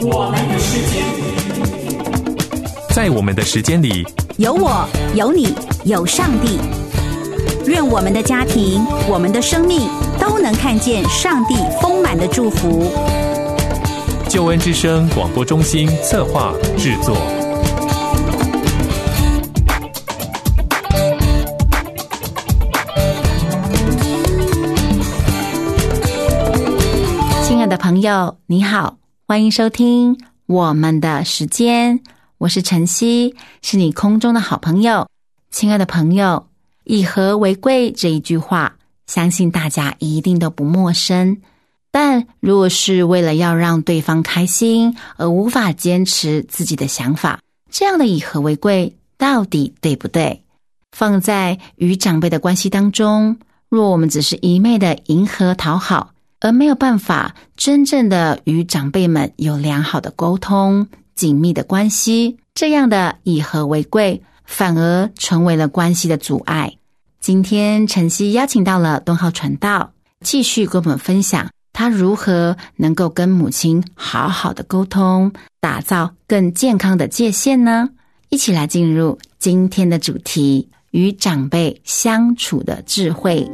我们的时间， 在我们的时间里， 有我，有你，有上帝。愿我们的家庭，我们的生命都能看见上帝丰满的祝福。 救恩之声广播中心策划制作。 亲爱的朋友，你好，欢迎收听我们的时间，我是晨曦，是你空中的好朋友。亲爱的朋友，以和为贵这一句话，相信大家一定都不陌生。但如果是为了要让对方开心而无法坚持自己的想法，这样的以和为贵到底对不对？放在与长辈的关系当中，若我们只是一昧的迎合讨好，而没有办法真正的与长辈们有良好的沟通、紧密的关系，这样的以和为贵反而成为了关系的阻碍。今天晨曦邀请到了东浩传道，继续跟我们分享他如何能够跟母亲好好的沟通，打造更健康的界限呢？一起来进入今天的主题，与长辈相处的智慧。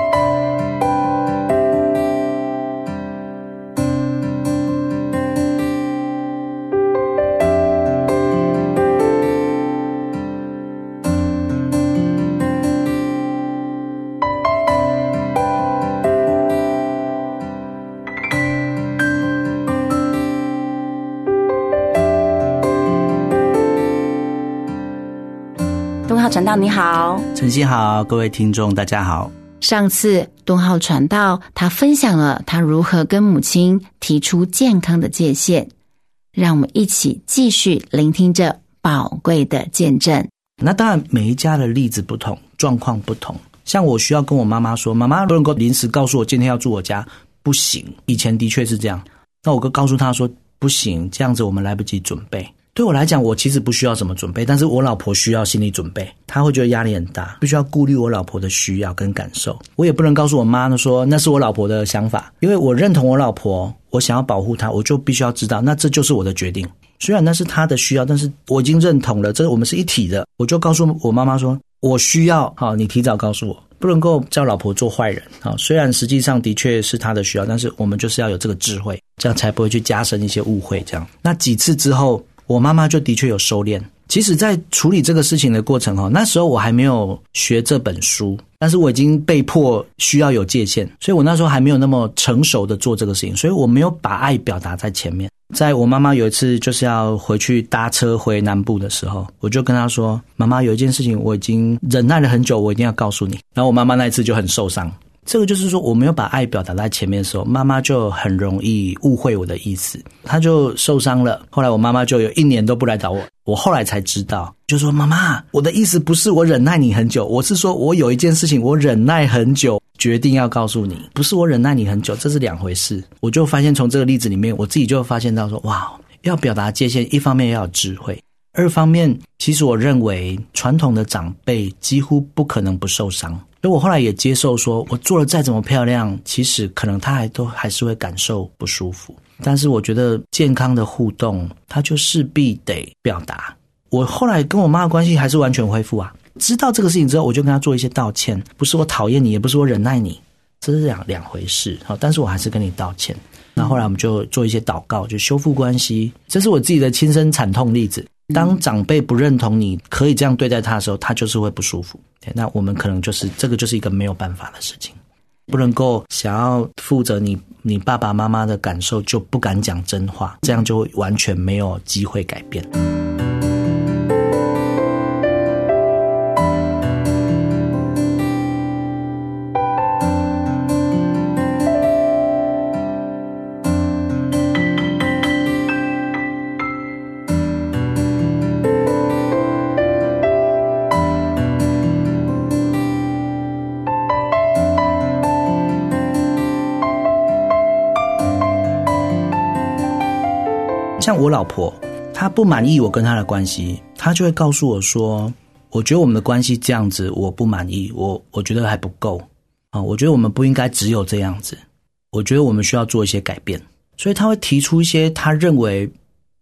东浩传道你好。 晨曦好，各位听众大家好。 上次东浩传道他分享了他如何跟母亲提出健康的界限，让我们一起继续聆听这宝贵的见证。 那当然每一家的例子不同，状况不同，像我需要跟我妈妈说，妈妈不能够临时告诉我今天要住我家，不行，以前的确是这样，那我就告诉她说不行，这样子我们来不及准备。对我来讲，我其实不需要什么准备，但是我老婆需要心理准备，她会觉得压力很大，必须要顾虑我老婆的需要跟感受。我也不能告诉我妈说那是我老婆的想法，因为我认同我老婆，我想要保护她，我就必须要知道那这就是我的决定。虽然那是她的需要，但是我已经认同了，这我们是一体的。我就告诉我妈妈说我需要，好，你提早告诉我，不能够叫老婆做坏人。虽然实际上的确是她的需要，但是我们就是要有这个智慧，这样才不会去加深一些误会。这样那几次之后，我妈妈就的确有收敛。其实在处理这个事情的过程，那时候我还没有学这本书，但是我已经被迫需要有界限，所以我那时候还没有那么成熟的做这个事情，所以我没有把爱表达在前面。在我妈妈有一次就是要回去搭车回南部的时候，我就跟她说，妈妈有一件事情我已经忍耐了很久，我一定要告诉你。然后我妈妈那一次就很受伤。这个就是说我没有把爱表达在前面的时候，妈妈就很容易误会我的意思，她就受伤了。后来我妈妈就有1年都不来找我，我后来才知道，就说妈妈，我的意思不是我忍耐你很久，我是说我有一件事情我忍耐很久，决定要告诉你，不是我忍耐你很久，这是2回事。我就发现从这个例子里面，我自己就发现到说，哇，要表达界限，一方面要有智慧，二方面其实我认为传统的长辈几乎不可能不受伤。所以我后来也接受说，我做了再怎么漂亮，其实可能他还是会感受不舒服。但是我觉得健康的互动，他就势必得表达。我后来跟我妈的关系还是完全恢复啊。知道这个事情之后，我就跟她做一些道歉，不是我讨厌你，也不是我忍耐你，这是两回事。好，但是我还是跟你道歉。那后来我们就做一些祷告，就修复关系。这是我自己的亲身惨痛例子。当长辈不认同你可以这样对待他的时候，他就是会不舒服。那我们可能就是这个就是一个没有办法的事情，不能够想要负责你爸爸妈妈的感受就不敢讲真话，这样就会完全没有机会改变。像我老婆，她不满意我跟她的关系，她就会告诉我说，我觉得我们的关系这样子我不满意，我觉得还不够我觉得我们不应该只有这样子，我觉得我们需要做一些改变。所以她会提出一些她认为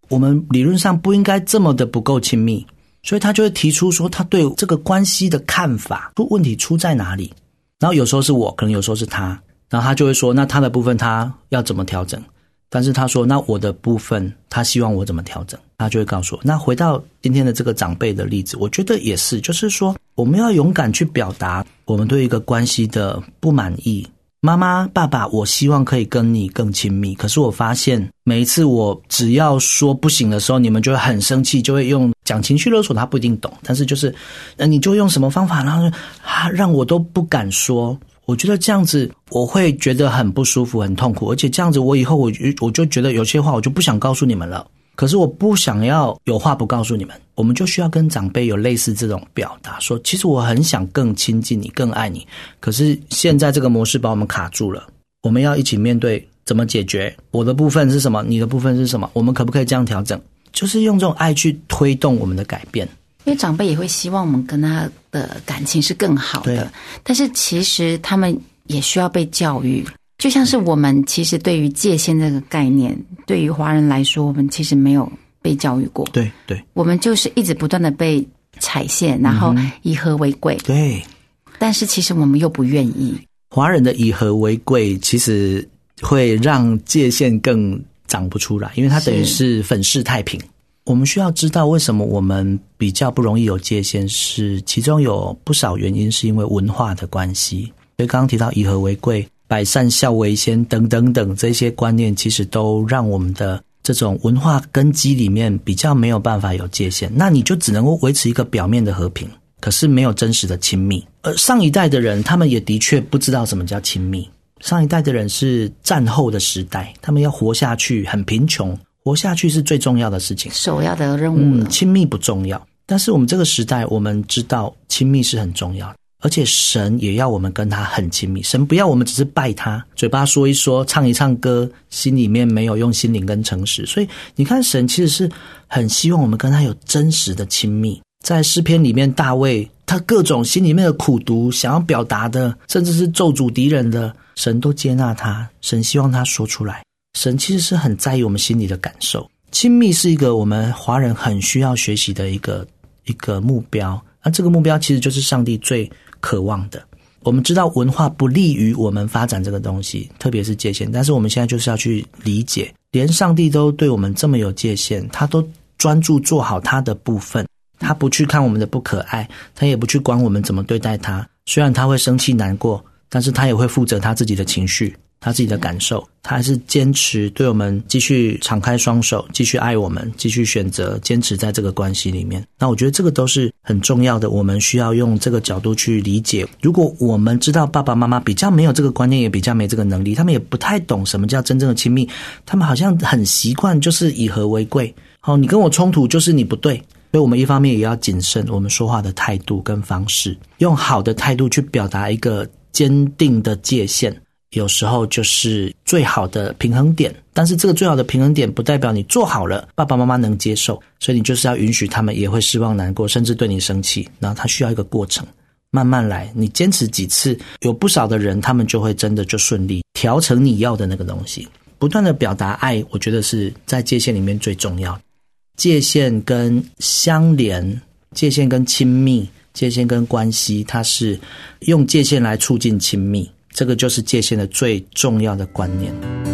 我们理论上不应该这么的不够亲密，所以他就会提出说他对这个关系的看法，问题出在哪里。然后有时候是我，可能有时候是他，然后他就会说那他的部分他要怎么调整，但是他说那我的部分他希望我怎么调整，他就会告诉我。那回到今天的这个长辈的例子，我觉得也是，就是说我们要勇敢去表达我们对一个关系的不满意。妈妈爸爸，我希望可以跟你更亲密，可是我发现每一次我只要说不行的时候，你们就会很生气，就会用讲情绪勒索，他不一定懂，但是就是你就用什么方法，然后让我都不敢说。我觉得这样子我会觉得很不舒服很痛苦，而且这样子我以后我就觉得有些话我就不想告诉你们了，可是我不想要有话不告诉你们。我们就需要跟长辈有类似这种表达，说其实我很想更亲近你更爱你，可是现在这个模式把我们卡住了，我们要一起面对怎么解决，我的部分是什么，你的部分是什么，我们可不可以这样调整，就是用这种爱去推动我们的改变。 因为长辈也会希望我们跟他的感情是更好的，但是其实他们也需要被教育。就像是我们其实对于界限这个概念，对于华人来说，我们其实没有被教育过。对对，我们就是一直不断的被踩线，然后以和为贵。对，但是其实我们又不愿意。 华人的以和为贵，其实会让界限更长不出来，因为它等于是粉饰太平。我们需要知道为什么我们比较不容易有界限，是其中有不少原因是因为文化的关系。所以刚刚提到以和为贵、百善孝为先等等等这些观念，其实都让我们的这种文化根基里面比较没有办法有界限，那你就只能够维持一个表面的和平，可是没有真实的亲密。而上一代的人他们也的确不知道什么叫亲密，上一代的人是战后的时代，他们要活下去很贫穷，活下去是最重要的事情， 首要的任务了。 亲密不重要，但是我们这个时代我们知道亲密是很重要的，而且神也要我们跟他很亲密。神不要我们只是拜他，嘴巴说一说，唱一唱歌，心里面没有用心灵跟诚实。所以你看神其实是很希望我们跟他有真实的亲密。在诗篇里面，大卫他各种心里面的苦毒想要表达的，甚至是咒诅敌人的，神都接纳他，神希望他说出来。神其实是很在意我们心里的感受。亲密是一个我们华人很需要学习的一个目标，那这个目标其实就是上帝最渴望的。我们知道文化不利于我们发展这个东西，特别是界限，但是我们现在就是要去理解，连上帝都对我们这么有界限，他都专注做好他的部分，他不去看我们的不可爱，他也不去管我们怎么对待他。虽然他会生气难过，但是他也会负责他自己的情绪，他自己的感受，他还是坚持对我们继续敞开双手，继续爱我们，继续选择坚持在这个关系里面。那我觉得这个都是很重要的，我们需要用这个角度去理解。如果我们知道爸爸妈妈比较没有这个观念，也比较没这个能力，他们也不太懂什么叫真正的亲密，他们好像很习惯就是以和为贵，你跟我冲突就是你不对。所以我们一方面也要谨慎我们说话的态度跟方式，用好的态度去表达一个坚定的界限，有时候就是最好的平衡点。但是这个最好的平衡点不代表你做好了爸爸妈妈能接受，所以你就是要允许他们也会失望难过，甚至对你生气，然后他需要一个过程，慢慢来，你坚持几次，有不少的人他们就会真的就顺利调成你要的那个东西。不断的表达爱，我觉得是在界限里面最重要的。界限跟相连，界限跟亲密，界限跟关系，它是用界限来促进亲密，这个就是界限的最重要的观念。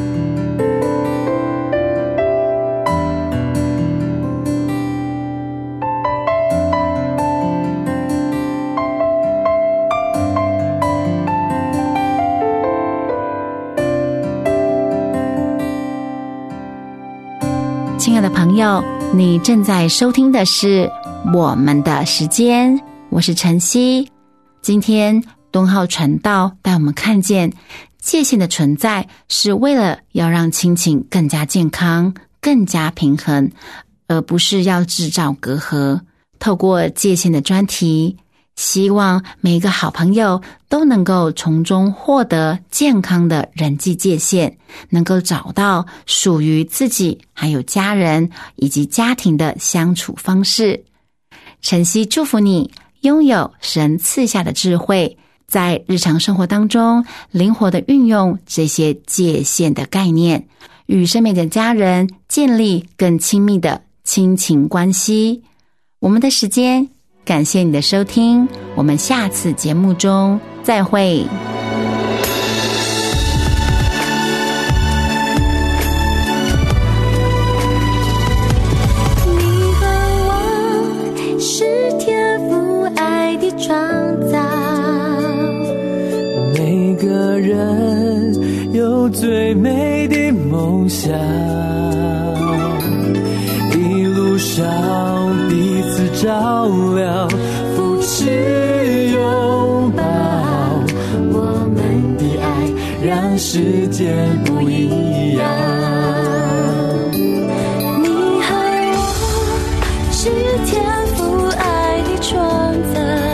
亲爱的朋友，你正在收听的是我们的时间，我是晨曦。今天敦浩传道带我们看见界限的存在是为了要让亲情更加健康，更加平衡，而不是要制造隔阂。透过界限的专题，希望每一个好朋友都能够从中获得健康的人际界限，能够找到属于自己还有家人以及家庭的相处方式。晨曦祝福你拥有神赐下的智慧， 在日常生活当中灵活的运用这些界限的概念，与身边的家人建立更亲密的亲情关系。我们的时间，感谢你的收听，我们下次节目中再会。 每个人有最美的梦想，一路上彼此照亮，扶持拥抱，我们的爱让世界不一样。 你和我是天赋爱的创造，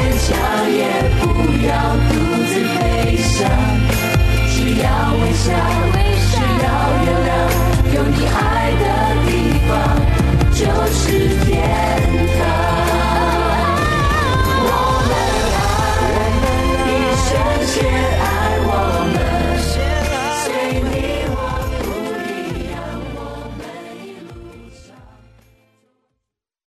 要独自悲伤，只要微笑。